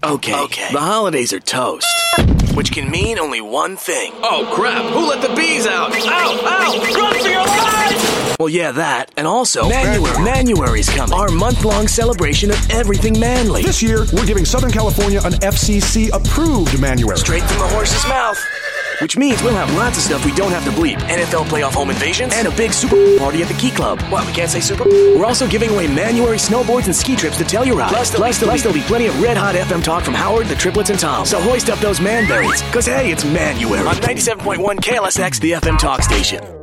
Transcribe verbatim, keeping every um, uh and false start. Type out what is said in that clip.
Okay, okay, the holidays are toast. Which can mean only one thing. Oh, crap! Who let the bees out? Ow! Ow! Run for your life! Well, yeah, that. And also, Manuary. Manuary's coming. Our month-long celebration of everything manly. This year, we're giving Southern California an F C C-approved Manuary. Straight from the horse's mouth. Which means we'll have lots of stuff we don't have to bleep. N F L playoff home invasions and a big Super party at the Key Club. What, we can't say Super? We're also giving away Manuary snowboards and ski trips to Telluride. Plus, there'll, plus, be, plus there'll be plenty of red-hot F M talk from Howard, the triplets, and Tom. So hoist up those manberries, because, hey, it's Manuary. On ninety-seven point one K L S X, the F M talk station.